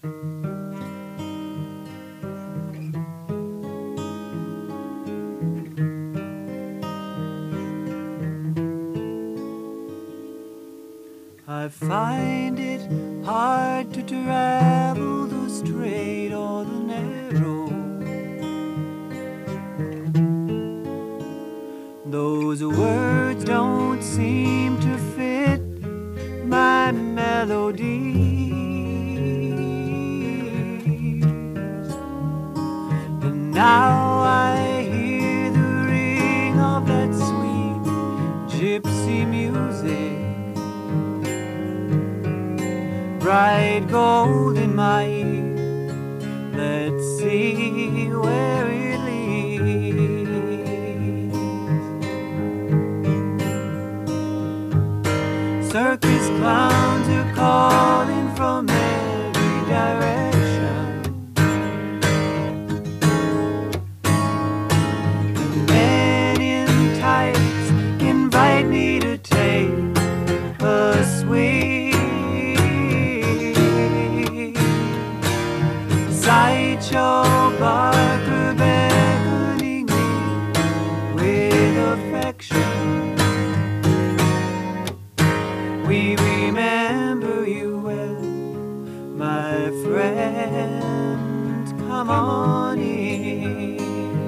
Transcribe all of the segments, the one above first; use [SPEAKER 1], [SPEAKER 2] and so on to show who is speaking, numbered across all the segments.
[SPEAKER 1] I find it hard to travel the straight or the narrow. Those words don't seem to fit my melodies. And now I hear the ring of that sweet gypsy music, bright gold in my ear. Let's see where it leads. Circus clowns are calling from every direction. Men in tights invite me to take a swing. Sideshow barker beckoning me with affection. We remember you well, my friend. Come on in.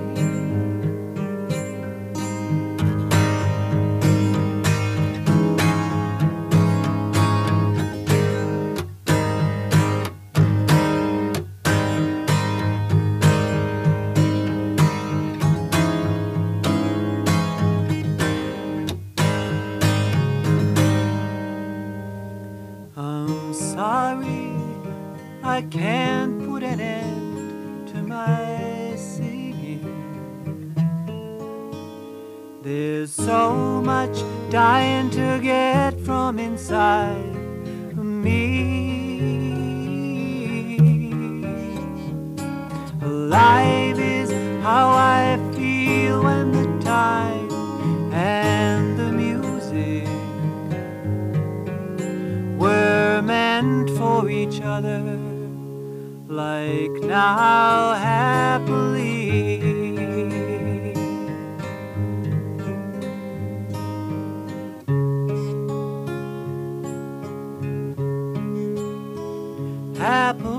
[SPEAKER 1] I'm sorry, I can't put an end to my singing. There's so much dying to get from inside me. Alive is how I feel when the time and the music were meant for each other, like now happily. Happily.